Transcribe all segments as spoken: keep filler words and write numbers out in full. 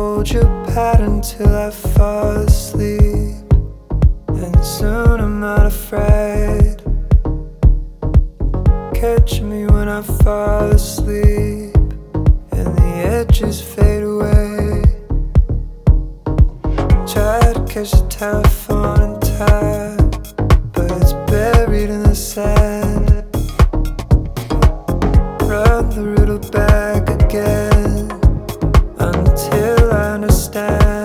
hold your pattern till I fall asleep, and soon I'm not afraid. Catch me when I fall asleep and the edges fade away. Try to catch the telephone in time, but it's buried in the sand. Run the riddle back again until I understand.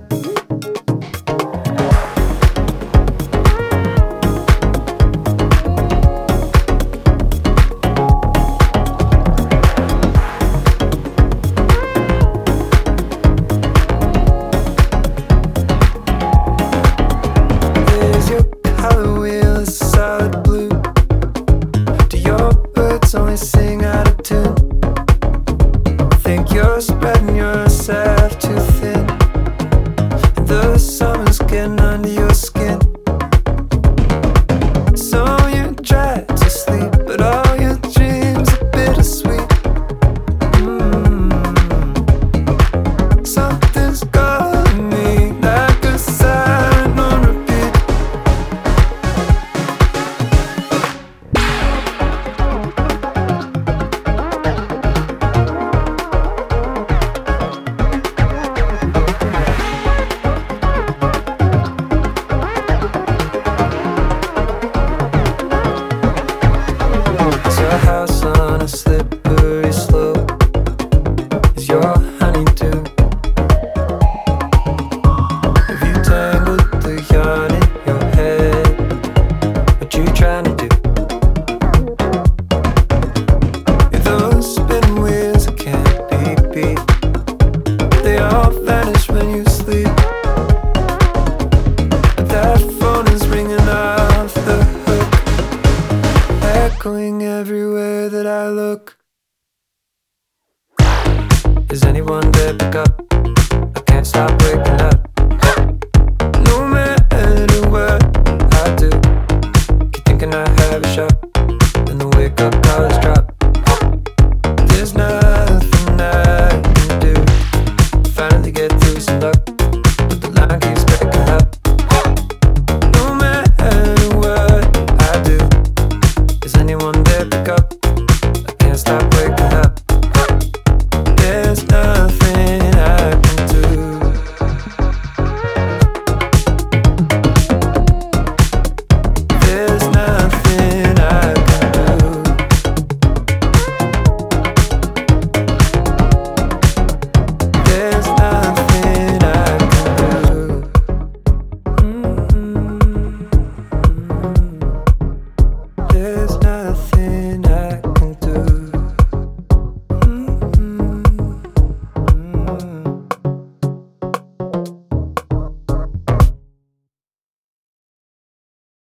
Is your color wheel a solid blue? Do your birds only sing out of tune? Think you're spreading yourself too thin, and the summer's getting under your skin. So you try to sleep, but all your dreams are bittersweet. mm. Something's calling me like a siren on repeat. Is your house on a slippery slope? Is your honeydew? Have you tangled the yarn in your head? What you trying to do? Those spinning wheels that can't be beat, they all vanish when you sleep. But that phone is ringing off the hook, echoing everywhere that I look. Is anyone there? Pick up